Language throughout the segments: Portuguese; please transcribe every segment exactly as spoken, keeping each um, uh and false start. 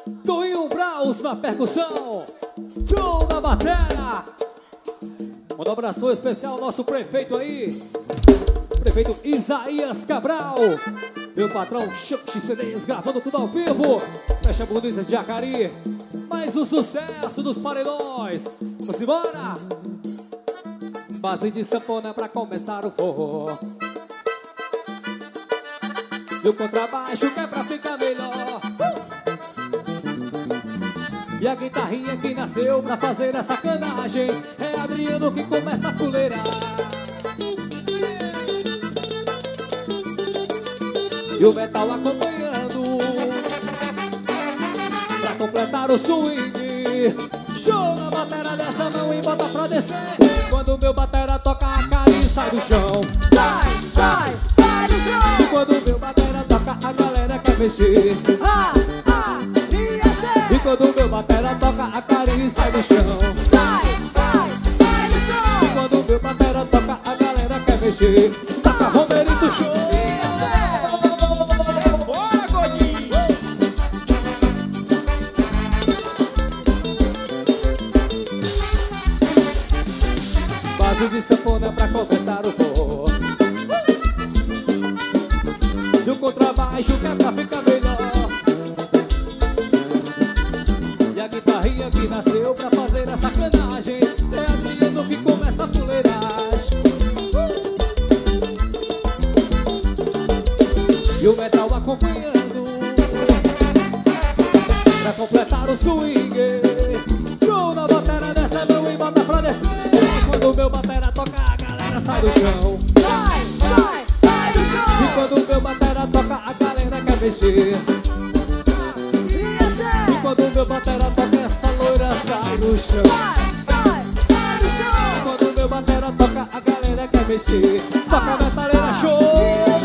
Toinho Braus na percussão, Joe na bateria. Manda um abraço especial ao nosso prefeito aí, prefeito Isaías Cabral. Meu patrão Xuxi C Ds gravando tudo ao vivo. Fecha bonita de Jacari. Mais um sucesso dos paredões. Vamos embora. Base de sanfona pra começar o forró. E o contrabaixo que é pra ficar melhor. E a guitarrinha que nasceu pra fazer a sacanagem é Adriano que começa a fuleirar. E o metal acompanhando pra completar o swing. Joe na batera dessa mão e bota pra descer. Quando o meu batera toca a cara e sai do chão. Sai, sai, sai do chão. E quando o meu batera toca a galera quer mexer. Ah, ah, e assim. E quando o meu batera toca a cara e sai do chão. Sai, sai, sai do E chão. quando o meu batera toca a galera quer mexer. Toca Romerito Show. Bora, Godinho. Base de sanfona pra começar o forró. E o contrabaixo que é pra ficar melhor. E a guitarrinha que nasceu pra fazer a sacanagem é Adriano que começa a fuleiragem. E o metal acompanhando pra completar o swing. Joe na batera dessa mão e bota pra descer. Quando o meu batera toca a galera sai do chão. Sai, sai, sai do E chão. quando o meu batera toca a galera quer mexer. E assim. E quando o meu batera toca essa loira sai do chão. Sai, sai, sai do E chão. quando o meu batera toca a galera quer mexer. Toca Metaleira Show.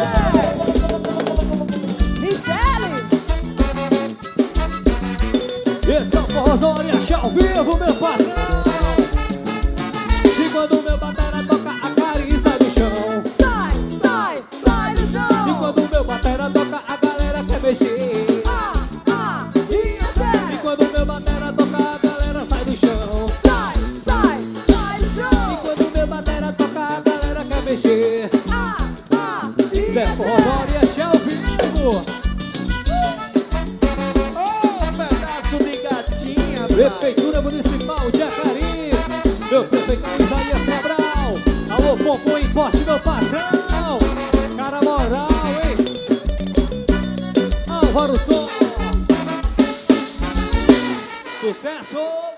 Michele. Esse é o Forrozão Oriachá ao vivo, meu patrão. E quando o meu batera toca a cara e sai do chão. Sai, sai, sai do E chão. quando o meu batera toca a galera quer mexer. Ah, ah, e E assim. quando o meu batera toca a galera sai do chão. Sai, sai, sai do E chão. quando o meu batera toca a galera quer mexer. Ah, ah, e Isso é assim. Forrozão Oriachá ao vivo. Oh, pedaço de gatinha, pai. Prefeitura Municipal de Jacari. Meu prefeito Isaías Cabral. Alô, Popô Importe, meu patrão. Cara moral, hein? Álvaro Som. Sucesso!